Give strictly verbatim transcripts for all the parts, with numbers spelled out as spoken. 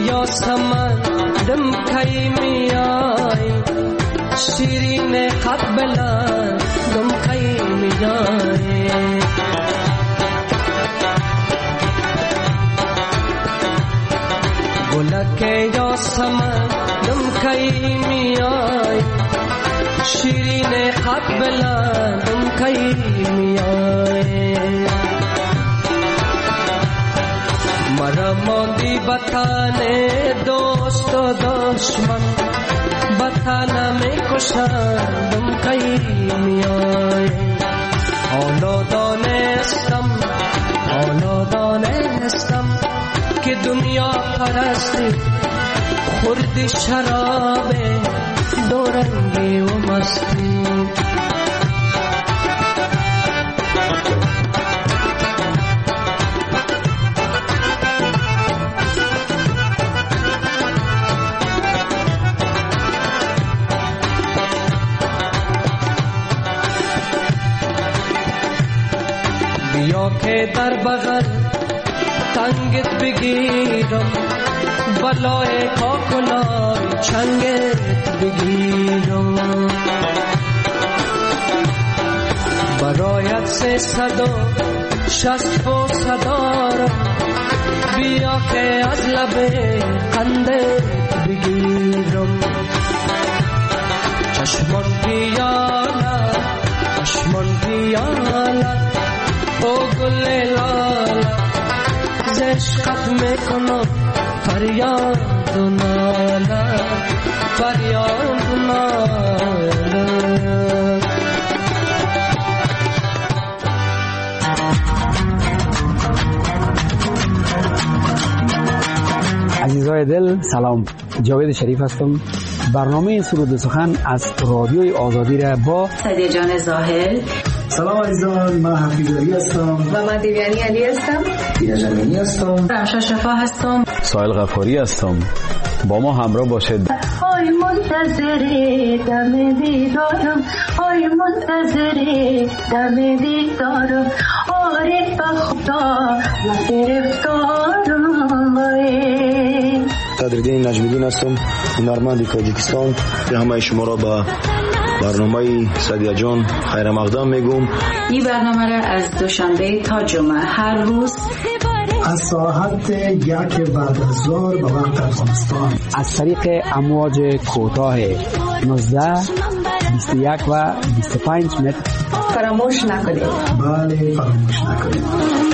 یاسمن دم کی میای شیرین قبلا دم کی میای گلک یاسمن دم کی میای شیرین قبلا دم کی میای مرا ماندی بتانے دوست و دشمن بتانا میں کشان دم کی میای حالا دانستم حالا دانستم که دنیا پرستی خوردی شراب دورنگی و مستی بیا که در بغل تنگت بگیرم بلای کاکلای چنگت بگیرم برایت سه صد و شست و صدارم بیا که از لب قندت بگیرم چشمان پیالت چشمان پیالت او گل لالت زشقت میکنم فریاد و نالت فریاد و نالت عزیزای دل سلام، جاوید شریف هستم. برنامه سرود سخن از رادیوی آزادی را با سعدیه جان زاهل. سلام عزیزان، من حفیظ علی هستم و من دیویانی علی هستم. دینا جمینی هستم. رمشا شفا هستم. سایل غفاری هستم. با ما همراه باشید. آی منتظر دم دیدارم، آی منتظر دم دیدارم، آره بخدا گرفتارم. صدرالدین نجمیدین هستم، هنرمند تاجیکستان. همه شما را با برنامه سعدیه جان خیر مقدم میگم. این برنامه را از دوشنبه تا جمعه هر روز از ساعت یک بعد از ظهر به وقت افغانستان از طریق امواج کوتاه نوزده، بیست و یک و بیست و پنج متر فراموش نکنید. بله فراموش نکنید.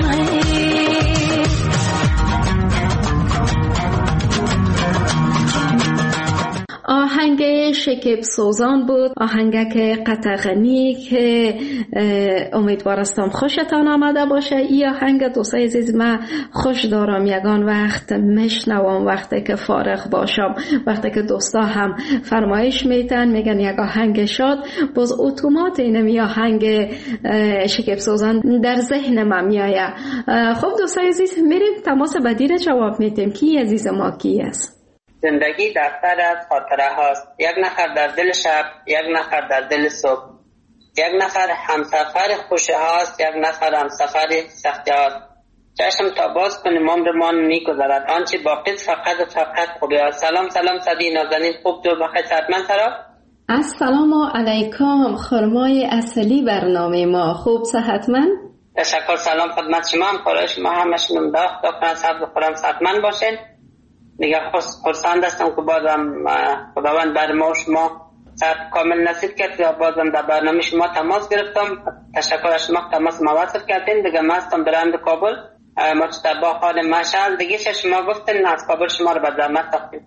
آهنگ شکیب سوزان بود، آهنگ که قطغنی که امیدوارستم خوشتان آمده باشه. این آهنگ دوستای عزیز من خوش دارم یگان وقت میشنوم وقتی که فارغ باشم، وقتی که دوستا هم فرمایش میتن میگن یک آهنگ شاد، باز اتومات اینم این آهنگ شکیب سوزان در ذهن من میآید. خب دوستای عزیز میریم تماس بعدی را جواب میدیم. کی عزیز ما کی است؟ زندگی دفتر از خاطره هاست، یک نفر در دل شب، یک نفر در دل صبح، یک نفر همسفر خوش هاست، یک نفر همسفر سختی هاست. چشم تا باز کنیم عمرمان میگذرد، آنچه باقی فقط و فقط خوبی هاست. سلام سلام صدی نازنین، خوب جو بخیر صحتمند سرا. السلام علیکم، خرمای اصلی برنامه ما، خوب صحتمند؟ تشکر. سلام خدمت شما، هم خورای شما همشون امداخت داکنن صحت بخورم صحتمند باشین. دیگه خرسند هستم که بازم خداوند بر ما شما صحت کامل نصیب کرد که بازم در برنامه شما تماس گرفتم. تشکر از شما تماس موصل کردین. دیگه من هستم برند کابل، مجتبی خان مشعل. دیگه شما گفتین از کابل شما رو به زحمت ساختیم.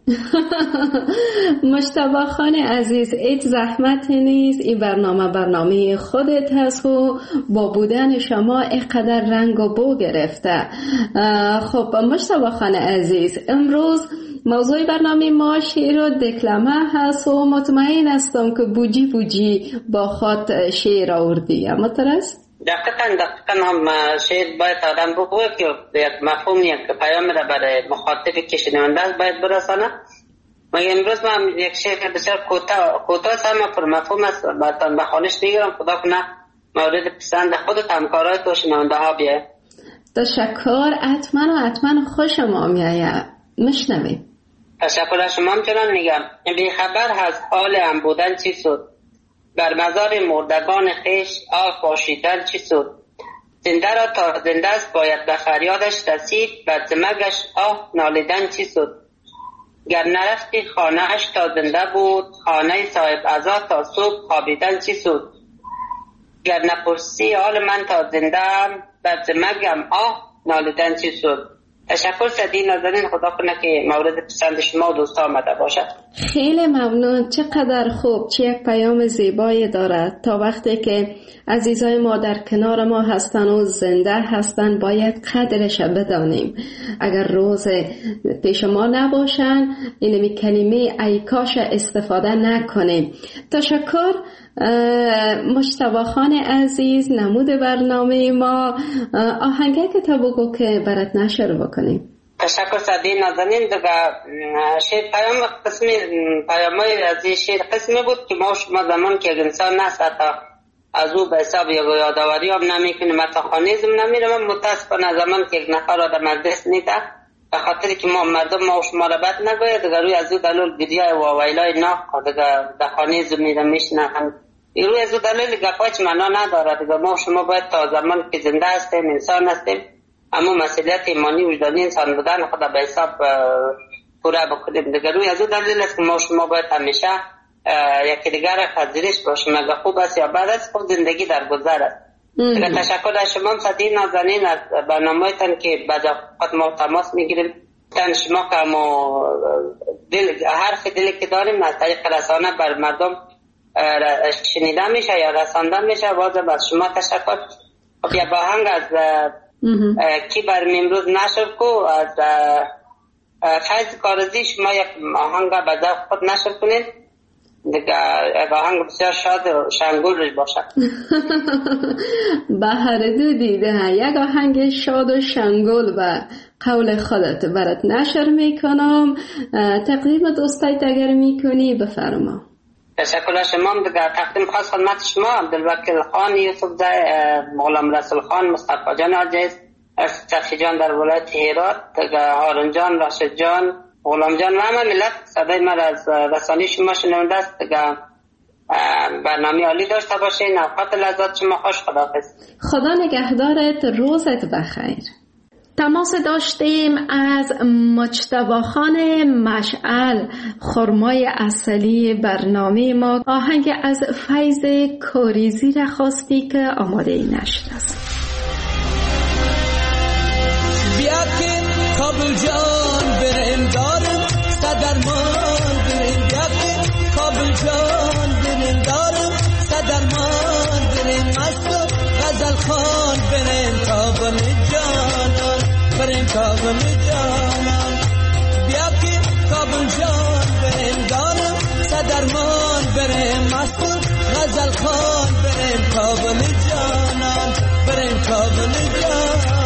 مجتبی خان عزیز، هیچ زحمتی نیست، این برنامه برنامه خودت هست و با بودن شما اینقدر رنگ و بو گرفته. خب مجتبی خان عزیز، امروز موضوع برنامه ما شعر و دکلمه هست و مطمئن هستم که بوجی بوجی با خود شعر آوردی، اما ترست؟ دقیقاً دقیقاً هم شعر باید آدم بگوه که یک مفهوم یک پیام را برای مخاطب که شنونده است باید برسانه. ما امروز من یک شعر بسیار کوتاه کوتاه اما پر مفهوم است، براتون به خوانش میگیرم. خدا کنه مورد پسند خودت همکارای تو شنونده ها بیاید. تشکر. حتما و حتما خوش ما میآید. میشنویم. تشکر از شما. همچنان میگم بیخبر از حال هم بودن چی سود، بر مزار مردگان خیش آه پاشیدن چی سود، زنده را تا زنده است باید به فریادش رسید، بر زمگش آه نالیدن چی سود، گر نرفتی خانه اش تا زنده بود، خانه صاحب عزا تا صبح خوابیدن چی سود، گر نپرسی حال من تا زنده ام، بر زمگم آه نالیدن چی سود. تشکر سدی نازنین، خدا کنه که مورد پسند شما و دوستا آمده باشد. خیلی ممنون. چقدر خوب، چه یک پیام زیبایی دارد. تا وقتی که عزیزای ما در کنار ما هستن و زنده هستن باید قدرش بدانیم. اگر روز پیش ما نباشن اینمی کلمه ای کاش استفاده نکنیم. تشکر مجتبی خان عزیز، نمود برنامه ما. آهنگه که تا بگو که برات نشر بکنیم. تشکر سدی نازنین. دیگه شیر پیام قسمی پیامای از این شیر قسمی بود که ما شما زمان که انسان نست از او به حساب یا یادآوری هم نمیکنیم، حتی خانیزم نمیرم. متاسفانه زمان که یک نفر آدم از دست نیده به خاطر که ما مردم ما شما را بد نگوید، دیگه روی از او دلول گریه و ویلای ناق دیگه به خانیزم میرم میشنم. روی از او دلیل گپاچ معنا نداره. دیگه ما شما باید تا زمان که زنده هستیم انسان هستیم اما مسئولیت ایمانی وجدانی انسان بودن خدا به حساب پورا بکنیم. دیگه روی از او دلیل است که ما شما باید همیشه یکی دیگر را پذیرش باشیم. اگه خوب است یا بد است، خود زندگی در گذر است. دیگه تشکر از شما سدی نازنین از برنامه‌تان که بعد وقت ما تماس میگیریم. تن شما که ما دل حرف دلی که داریم از طریق رسانه بر مردم شنیده میشه یا رسانده میشه. بازم از شما تشکر. خب یه باهنگ از کی بر امروز نشر کو از فیض کارزی شما یک آهنگ به ذوق خود نشر کنید دیگه. یک آهنگ بسیار شاد و شنگول روش باشد. بهر دو دیده یک آهنگ شاد و شنگول و قول خودت برات نشر میکنم. تقدیم دوستایت اگر میکنی بفرما. تشکر از شما. دیگه تقدیم خاص خدمت شما عبدالوکیل خان، یوسف زای، غلام رسول خان، مصطفی جان عزیز، صفی جان در ولایت هرات، دیگه هارون جان، راشد جان، غلام جان و همه ملت صدای من از رسانی شما شنونده است. دیگه برنامه عالی داشته باشین. اوقات لذت شما خوش. خداحافظ. خدا نگهدارت. روزت بخیر. تماس داشتیم از مجتبی خان مشعل، خرمای اصلی برنامه ما. آهنگ از فیض کاریزی را خواستی که آماده ای نشد است. بیا که کابل جان بریم دارم صدرمان بریم، بیا که کابل جان بریم دارم صدرمان بریم، مست و غزل خان بریم کابل جانان بریم کابل جانان، بیا که کابل جان بریم دارم صدرمان بریم، مست و غزل خان بریم کابل جانان بریم کابل جانان.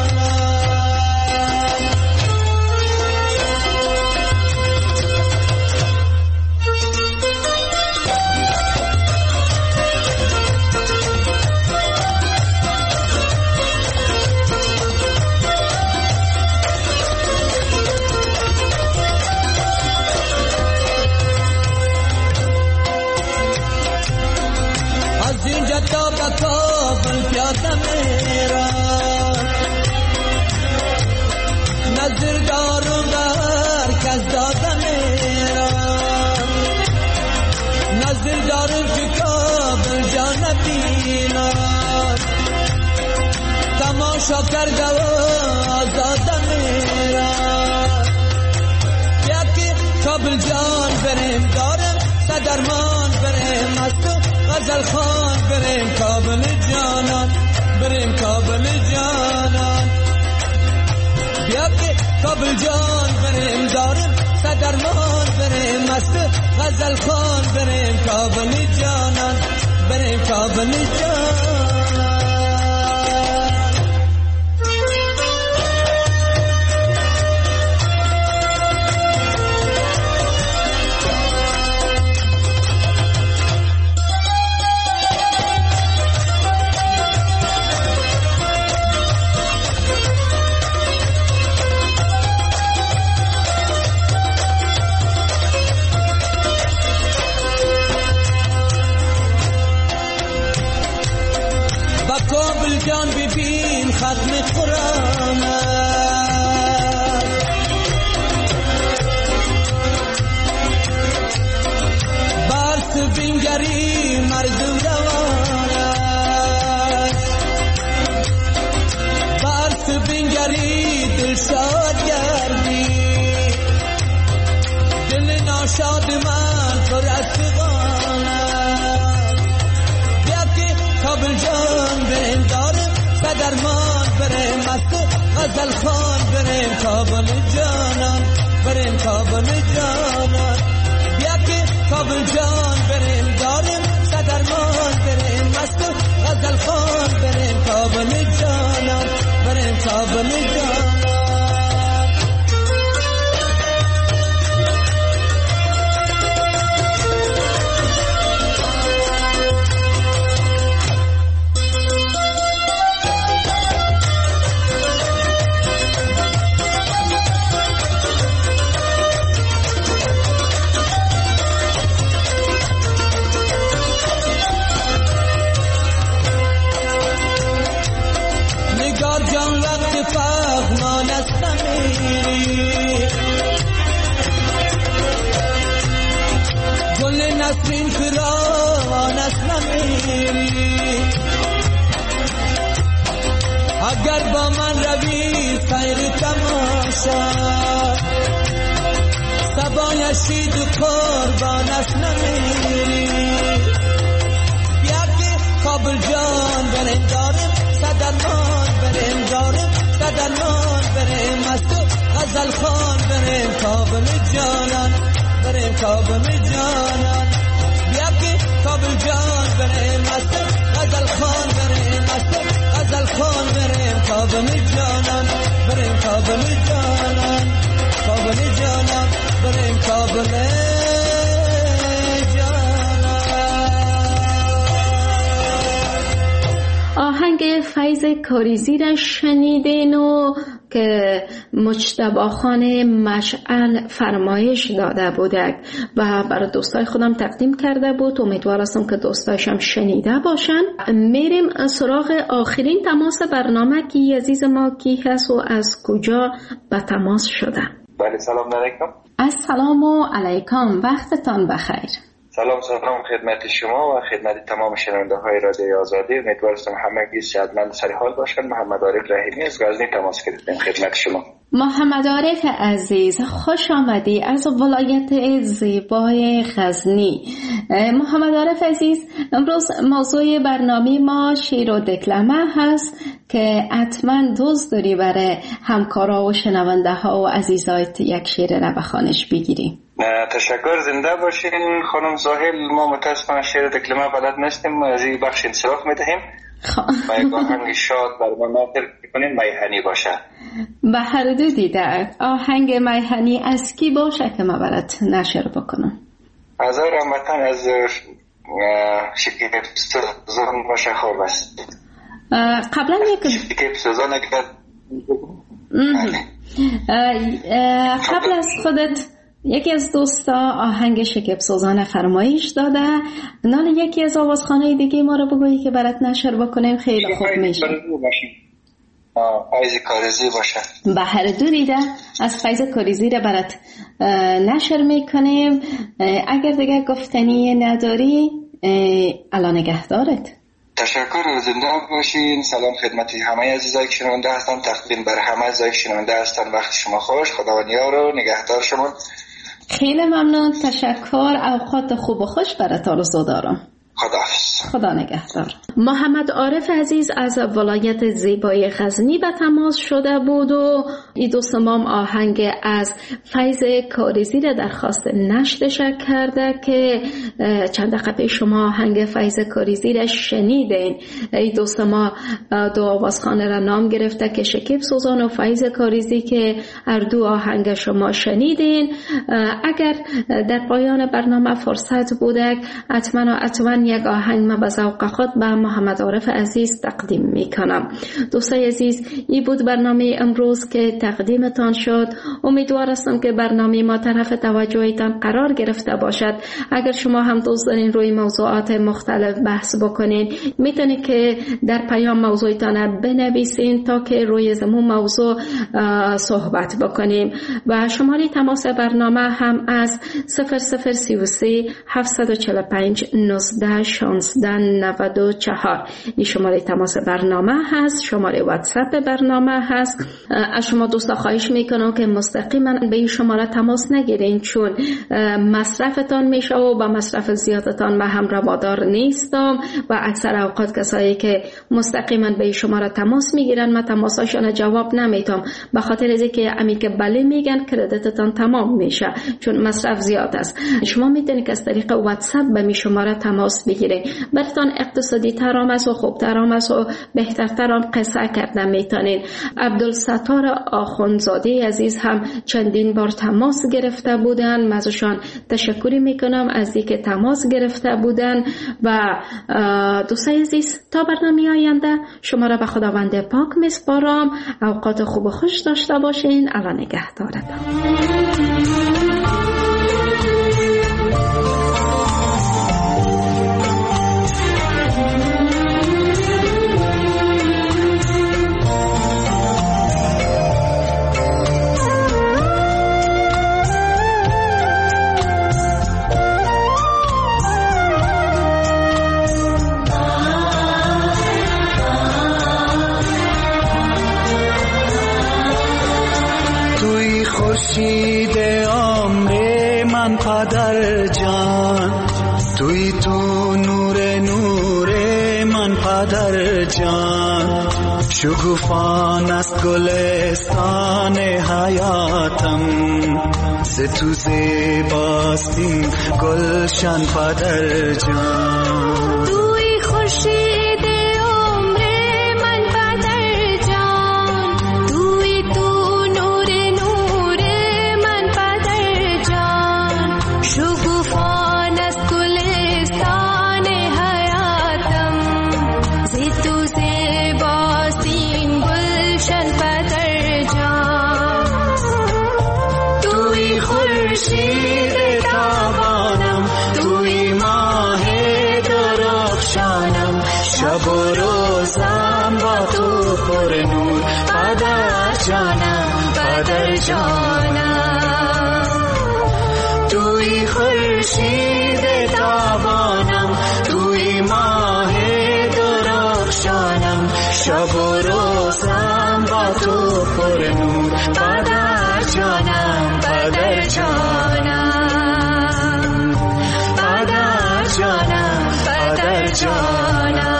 تا به کابل پیاده میرم، نظر دارم در کس داده میرم، نظر دارم که کابل جان بینم، تماشا کرده و آزاده میرم، بیا که کابل جان بریم دارم صدرمان بریم، مستو غزل خان بریم کابل جانان بریم کابل جانان، بیا که کابل جان بریم دارم صدرمان بریم، مست غزل خان بریم کابل جانان بریم کابل جانان. ختم قرآن برس بینگری مردم روان برس بینگری دل شاد گردی دل ناشاد من پر از فغان بیا که کابل جان بریم دارم بدرمان بریم مست غزل خان بریم کابل جانان بریم کابل جانان بیا که کابل جان بریم داریم بدرمان بریم مست غزل خان بریم کابل جانان بریم کابل جانان نسرین فراوان است نمیری اگر با من روی سیر تماشا سبایشید و قربان است نمیری بیا که کابل جان بریم داریم صدرمان بریم داریم صدرمان بریم مست غزل خان بریم کابل جانان بریم کابل جانان بیا که کابل جان بریم مست غزل خان بریم مست غزل خان بریم کابل جانان بریم کابل جانان کابل جانان بریم کابل جانان. آهنگ فیض کاریزی را شنیدین و که مجتبی خان مشعل فرمایش داده بودک و برای دوستای خودم تقدیم کرده بود. امیدوار هستم که دوستایشم شنیده باشن. میریم سراغ آخرین تماس برنامه کی عزیز ما کی هست و از کجا به تماس شده. بله سلام علیکم. السلام علیکم، وقتتان بخیر. سلام سلام خدمت شما و خدمت تمام شنونده های رادیو آزادی. امیدوارم همگی صحتمند سر حال باشند. محمد عارف رحیمی از غزنی تماس گرفتم خدمت شما. محمد عارف عزیز خوش آمدی از ولایت زیبای غزنی. محمد عارف عزیز امروز موضوع برنامه ما شعر و دکلمه هست که حتما دوست داری برای همکارا و شنونده ها و عزیزایت یک شعر را به خوانش بگیریم. تشکر، زنده باشین خانم زاهل. ما متاسفانه شعر دکلمه بلد نیستیم، از این بخش انصراف میدهیم و یک آهنگ شاد برنامه کنیم میهنی باشه. به هر دو دیده آهنگ میهنی از کی باشه که ما برات نشر بکنم؟ از رحمتن از شکیب سوزان باشه خوب است. قبلا یک شکیب سوزان اگر قبل از خودت یکی از دوستا آهنگ شکیب سوزان فرمایش داده، نال یکی از آوازخانه دیگه ما رو بگویی که برات نشر بکنیم خیلی خوب میشه. فیض کاریزی باشه. به هر دو دیده از فیض کاریزی رو برات نشر میکنیم. اگر دیگه گفتنی نداری الان نگهدارت. تشکر، زنده باشین. سلام خدمت همه عزیزایی که شنونده هستن. تقدیم بر همه عزیزایی که شنونده هستن. وقت شما خوش. خداوند یار و نگهدار شما. خیلی ممنون. تشکر. اوقات خوب و خوش برات آرزو دارم. خداحافظ. خدا نگهدار. محمد عارف عزیز از ولایت زیبای غزنی به تماس شده بود و این دوست ما آهنگ از فیض کاریزی را درخواست نشرش کرده که چند دقیقه پیش شما آهنگ فیض کاریزی را شنیدین. این دوست ما دو آوازخانه را نام گرفته که شکیب سوزان و فیض کاریزی که هر دو آهنگ شما شنیدین. اگر در پایان برنامه فرصت بوده حتما حتما یک آهنگ ما به ذوق خود به محمد عارف عزیز تقدیم می کنم. دوستای عزیز، این بود برنامه امروز که تقدیمتان شد. امیدوار هستم که برنامه ما طرف توجهتان قرار گرفته باشد. اگر شما هم دوست دارین روی موضوعات مختلف بحث بکنین، میتونید که در پیام موضوعتان بنویسین تا که روی زمون موضوع صحبت بکنیم. و شماره تماس برنامه هم از صفر صفر سی و سه هفتصد و چهل و پنج نوزده شانزده نود و چهار این شماره تماس برنامه هست. شماره واتساپ برنامه هست. از شما دوستا خواهش میکنم که مستقیما به این شماره تماس نگیرین، چون مصرفتان میشه و با مصرف زیادتان من هم روادار نیستم و اکثر اوقات کسایی که مستقیما به این شماره تماس میگیرن من تماساشون جواب نمیتم، به خاطر از اینکه امی که بله میگن کردیتتان تمام میشه چون مصرف زیاد است. شما میتونید که از طریق واتساپ به می شماره تماس بگیرید. براتون اقتصادی ترام است و خوب ترام است و بهتر ترام قصه کرده میتونید. عبدالستار آخوندزاده عزیز هم چندین بار تماس گرفته بودن، من ازشان تشکر میکنم از اینکه تماس گرفته بودن. و دوستای عزیز، تا برنامه آینده شما را به خداوند پاک میسپارم. اوقات خوب و خوش داشته باشین. الله نگهدارتان. خورشید عمر من پدر جان، توی تو نور نور من پدر جان، شکوفان است گلستان حیاتم، ز تو زیباست این گلشن پدر جان. توی خورشید شب و روزم با تو پر نور پدر جانم پدر جانم، توی خورشید تابانم توی ماه درخشانم، شب و روزم با تو پر نور پدر جانم پدر جانم پدر جانم پدر جانم.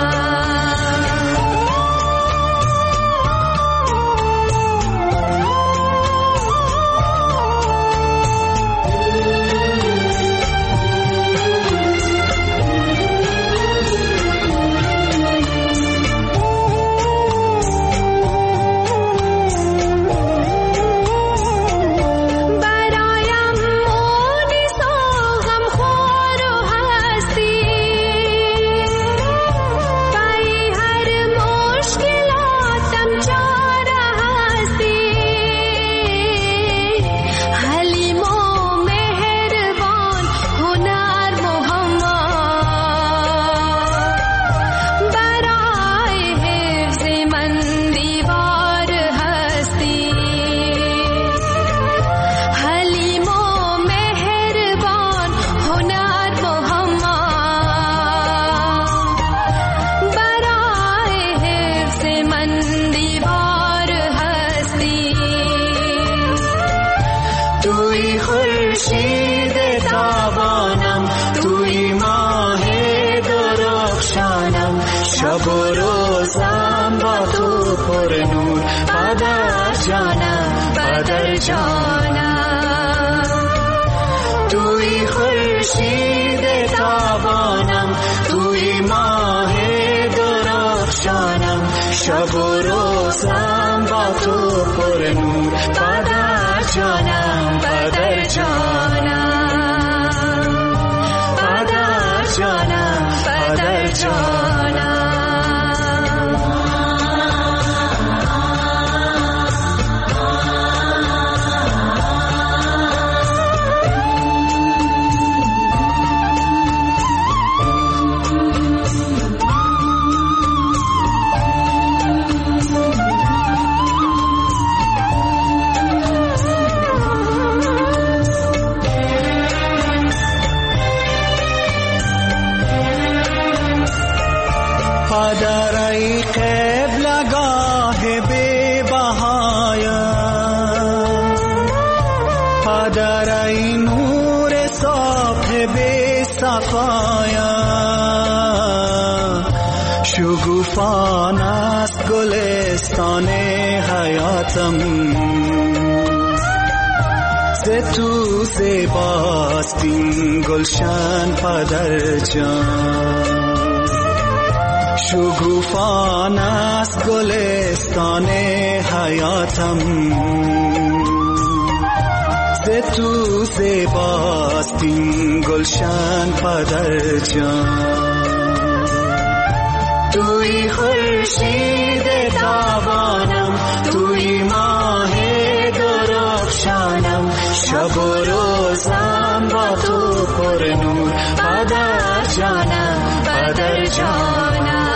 شب و روزم با تو پر نور پدر جانم پدر جانم، توی خورشید تابانم توی ماه درخشانم، شب و روزم با تو پر نور پدر جانم پدر جانم پدر جانم پدر جانم پدر ای قبلگاه بی بهایم، پدر ای نور صبح بی صفایم، شگوفان است گلستان حیاتم، ز تو زیباست این گلشن پدر جان، شگوفان است گلستان حیاتم، ز تو زیباست این گلشن پدر جان، توی خورشید تابانم، توی ماه درخشانم، شب و روزم با تو پر نور پدر جانم پدر جانم،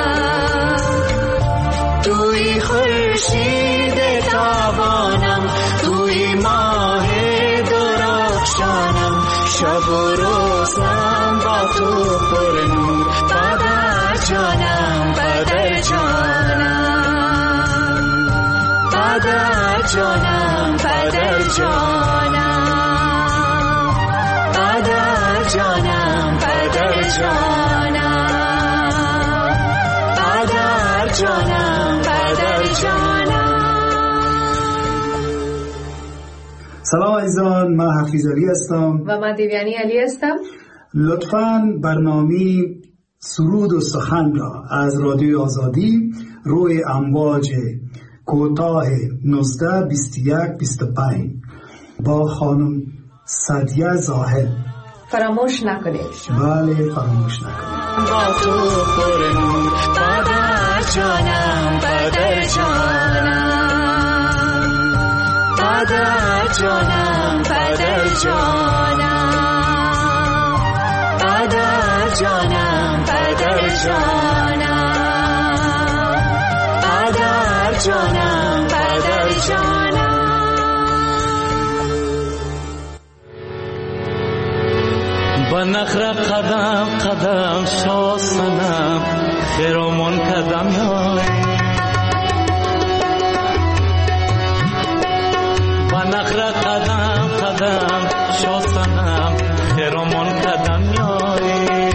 توی خورشید تابانم، توی ماه درخشانم، شب و روزم با تو پر نور پدر جانم پدر جانم، پدر جانم پدر جانم، پدر جانم پدر جانم، پدر جانم پدر جانم. سلام عزیزان، من حفیظ علی هستم و من دیویانی علی هستم. لطفاً برنامه سرود و سخن را از رادیوی آزادی روی امواج کوتاه نوزده بیست و یک بیست و پنج با خانم سعدیه زاهد فراموش نکنید. بله فراموش نکنید. با تو پر نور پدر جانم پدر جانم، پدر جانم پدر جانم، پدر جانم پدر جانم، پدر جانم پدر جانم. بنخرا قدم قدم شاسنم خیرامون قدم یای، بنخرا قدم قدم شاسنم خیرامون قدم یای،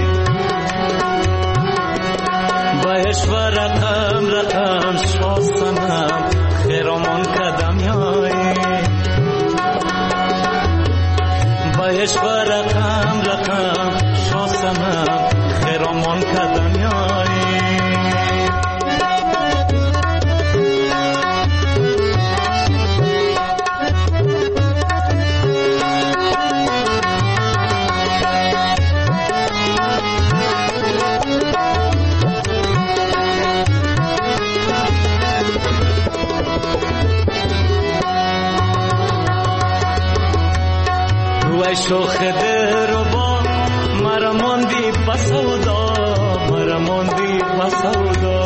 بهش و رقم رقم شاسنم خیرامون قدم یای، بهش و رقم رقم شاسنم خیرامون قدم یای. شوخ دربا مرا ماندی بسودا، مرا ماندی بسودا،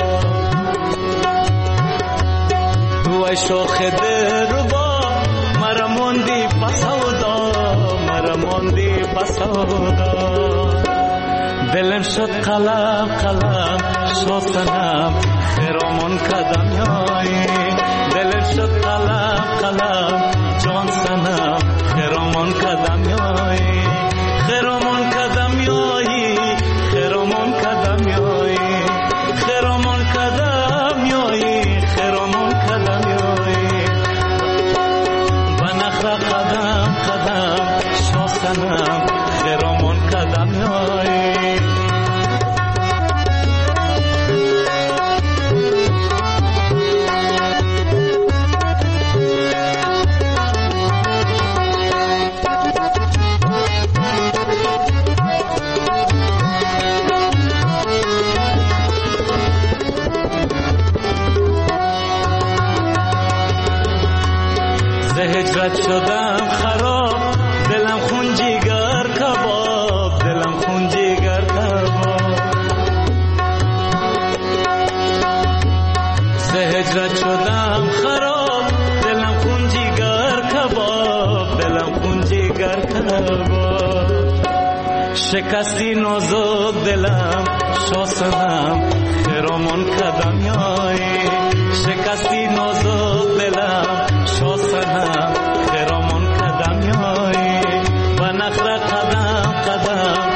وای شوخ دربا مرا ماندی بسودا، مرا ماندی بسودا، دلم شد قلم قلم شاسنم خیرامون قدم یای، دلم شد قلم قلم جان سنم خیرامون قدم یای، خیرامون قدم یای، خیرامون قدم یای، خیرامون قدم یای، خیرامون قدم یای، بنخرا قدم قدم شاسنم خیرامون قدم یای. هجرت شدم خراب دلم خون جگر کباب دلم خون جگر کباب ز هجرت شدم خراب دلم خون جگر کباب دلم خون جگر کباب شکستی نازک دلم شاسنم خیرامون کدم یایی شکستی نازک دلم شاسنم خیرامون کدم یایی و نخره قدم قدم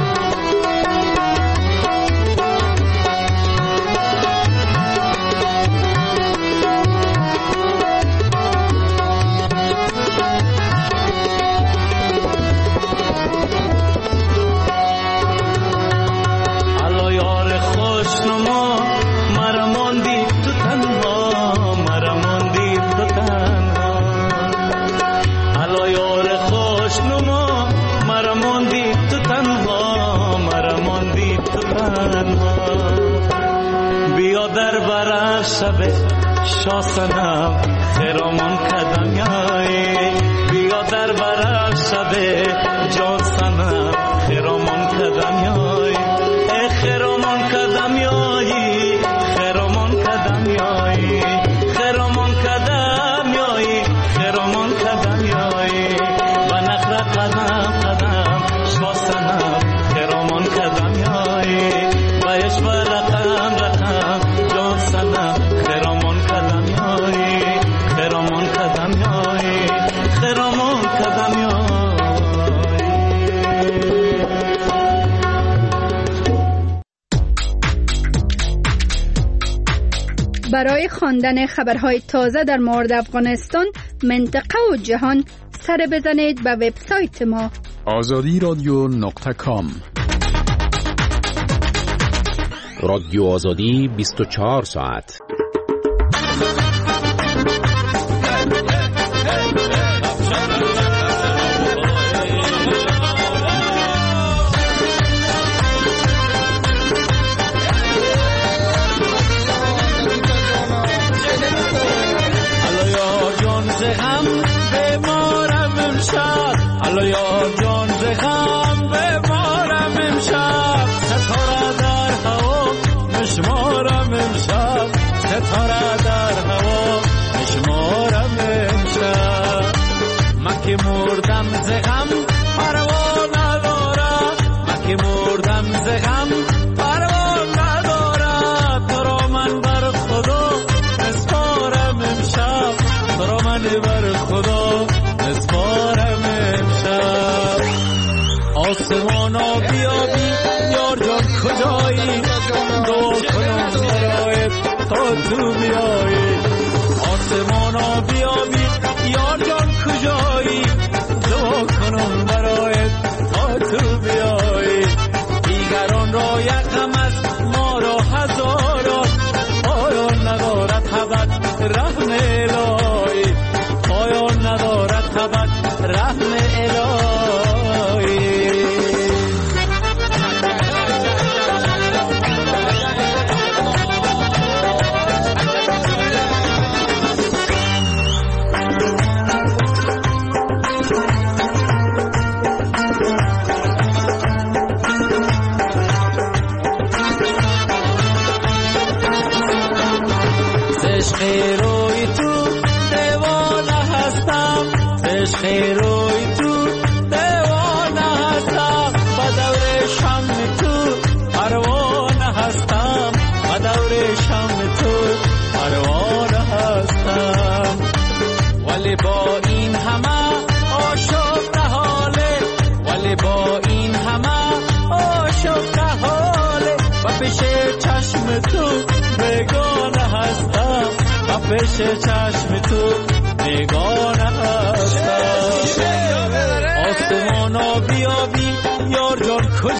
شب شاسنم خیرامون کدم یایی بیا در برای شب جاسنم خیرامون کدم یایی ای خیرامون کدم یایی خیرامون کدم یایی خیرامون کدم یایی خیرامون کدم یایی و نخره قدم قدم شاسنم خیرامون کدم یایی و یش و رقم رقم جاسنم خیرامون کدم یایی خیرامون کدم یایی خیرامون کدم یایی. برای خواندن خبرهای تازه در مورد افغانستان، منطقه و جهان سر بزنید به وبسایت ما آزادی رادیو نقطه کام. رادیو آزادی بیست و چهار ساعت. که مردم ز غم پروا ندارد من که مردم ز غم پروا ندارد تو را من بر خدا نسپارم امشب تو را من بر خدا نسپارم امشب آسمانا بیابی یار جان کجایی دعا کنم برایت تا تو بیایی آسمانا بیابی یار جان کجایی دعا کنم برایت تا تو بیایی دیگران را یکم از ما را هزاران پایان ندارد حبت رحم الهی پایان ندارد حبت رحم الهی روی تو دیوانه هستم عشق روی تو دیوانه هستم با دور شم تو پروانه هستم با دور شم تو پروانه هستم ولی با این همه عاشق حاله ولی با این همه عاشق حاله و پیش چشم تو بیگانه هستم و پیش چشم تو بیگانه هستم آسمانا بیابی یار جان کجا